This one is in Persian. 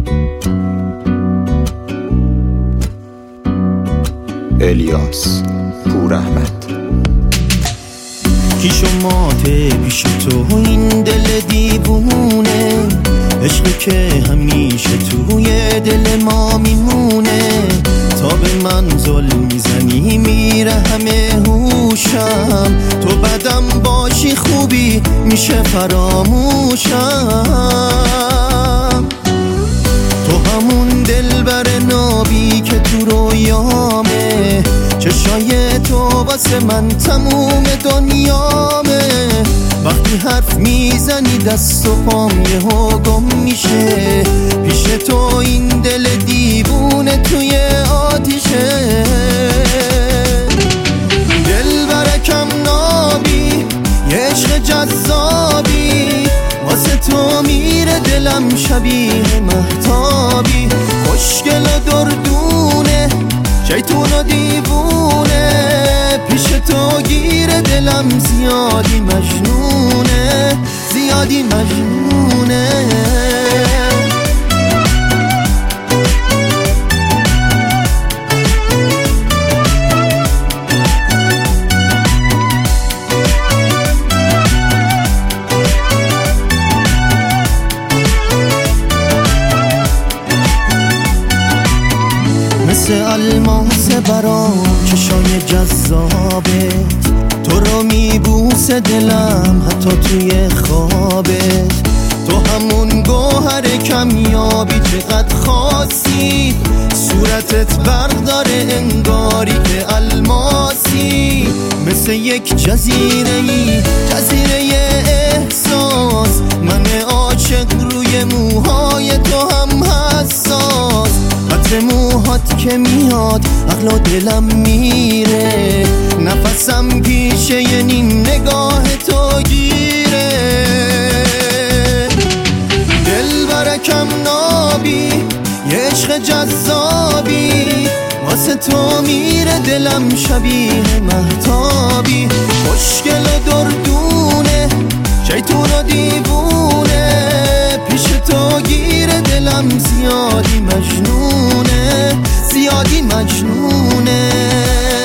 الیاس پوراحمد. کیش و ماته پیش تو این دل دیوونه، عشق که همیشه توی دل ما میمونه. تا به من ظلم میزنی میره همه هوشم، تو بدم باشی خوبی میشه فراموشم. تو همون دلبر نابی که تو رویامه، چشای تو واسه من تموم دنیامه. وقتی حرف میزنی دست و پام یهو گم میشه، پیش تو این دل دیوونه توی آتیشه. دل برکم نابی یه عشق جذابی، واسه تو میره دلم شبیه مهتابی. خوشگل و دردونه شیطون و دیوونه، پیش تو گیره دلم زیادی مجنونه، زیادی مجنونه. مثل الماس برام چشای جذابت، تو رو میبوسه دلم حتی توی خوابت. تو همون گوهر کمیابی چقدر خاصی، صورتت برق داره انگاری که الماسی. مثل یک جزیره‌ای، جزیره احساس، من عاشق روی موهای تو هم حساس. عطر موهات که میاد عقل و دلم میره، نفسم پیشه یه نیم نگاه تو گیره. دل برکم نابی یه عشق جذابی، واسه تو میره دلم شبیه مهتابی. خوشگل و دردونه شیطون و دیوونه، پیش تو گیره دلم زیادی مجنونه، زیادی مجنونه.